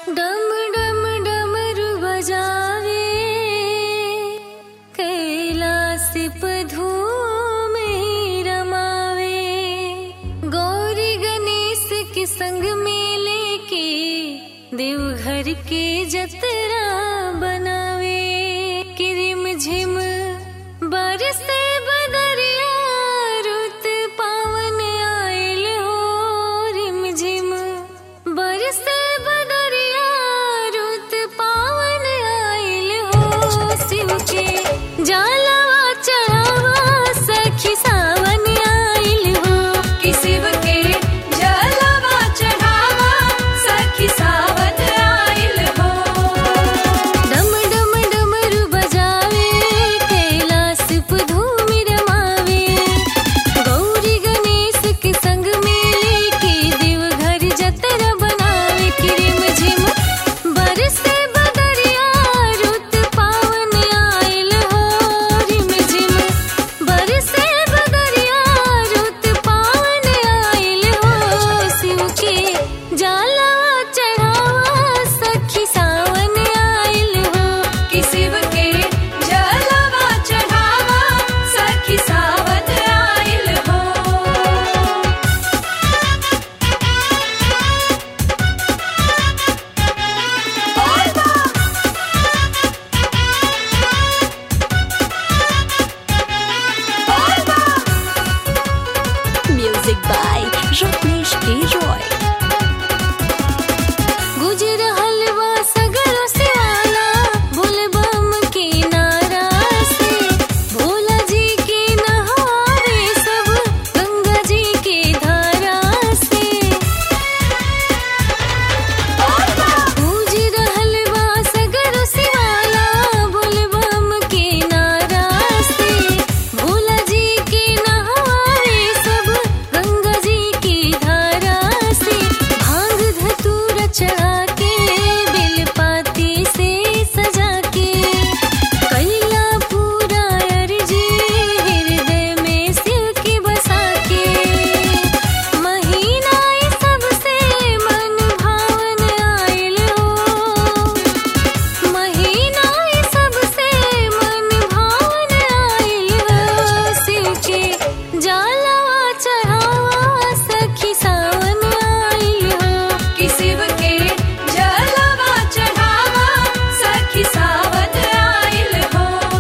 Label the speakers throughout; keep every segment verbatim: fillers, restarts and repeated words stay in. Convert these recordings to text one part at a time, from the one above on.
Speaker 1: डम डम डमरू बजावे कैलाश पधू में रमावे, गौरी गणेश के संग में लेके देवघर के जतरा बनावे। किरिम झिम बरसे बदरिया रुत पावन आइल हो, रिम झिम बरसे बदरिया रुत पावन आइल हो। शिव के जलवा चढ़ावा सखी सावन आइल हो, कि शिव के जलवा चढ़ावा सखी सावन आइल हो। डम डम डमरू बजावे कैलाश पधू में रमावे, गौरी गणेश के संग में लेके देवघर जतरा बनावे। किरिम झिम बरसे बदरिया रुत पावन आइल हो, रिम झिम बरसे बदरिया रुत पावन आइल हो। शिव के जलवा चढ़ावा सखी सावन आइल हो, कि शिव के जलवा चढ़ावा सखी सावन आइल हो।
Speaker 2: Music by Rajneesh K. Roy.
Speaker 1: गुजर हलवा सगरो सिवाला बोल बम के नारा से, भोला जी के नहावे सब गंगा जी के धारा से। गुजर हलवा सगरो सिवाला बोल बम के नारा से, भोला जी के नहावे सब गंगा जी की धारा से। भांग धतूरा चढ़ा के बेलपाती से सजा के कैला पूरा अर्जी हृदय में शिव की बसा के। महीना ये सबसे मन भावन आइल हो, महीना ये सबसे मन भावन आइल हो। शिव के जलवा चढ़ावा सखी सावन आइल हो, कि शिव के जलवा चढ़ावा सखी सावन आइल हो।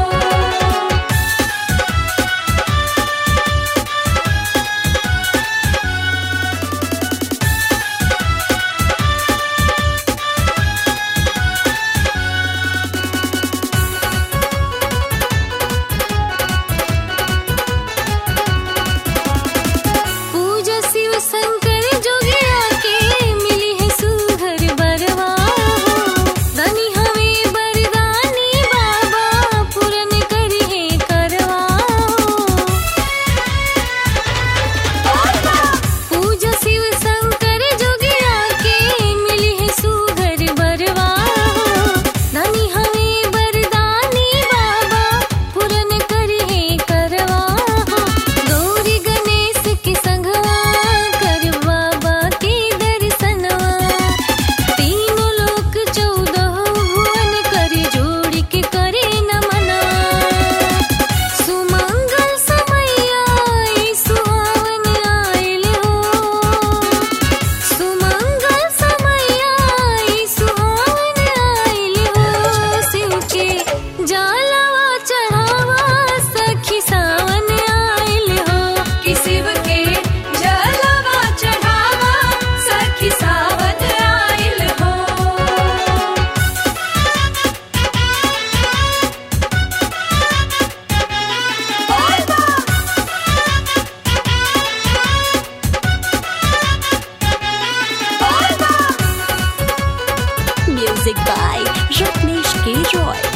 Speaker 1: पूजा शिव शंकर जोगिया के मिली है सुघर बरवा हो, धनी हवे बरदानी बाबा पूरन करी है करवा हो। पूजा शिव शंकर जोगिया के मिली है सुघर बरवा हो, धनी हवे बरदानी बाबा पूरन करी है करवा हो। गौरी गणेश के संगवा कर बाबा के दर्शनवा, तीनों लोक चौदह भुवन कर जोड़ के करे नमना। सुमंगल समैया ई सुहावन आइल हो, सुमंगल समैया ई सुहावन आइल हो। शिव के जलवा चढ़ावा सखी सावन आइल हो, कि शिव के जलवा चढ़ावा सखी सावन आइल हो।
Speaker 2: Music by Rajneesh K. Roy.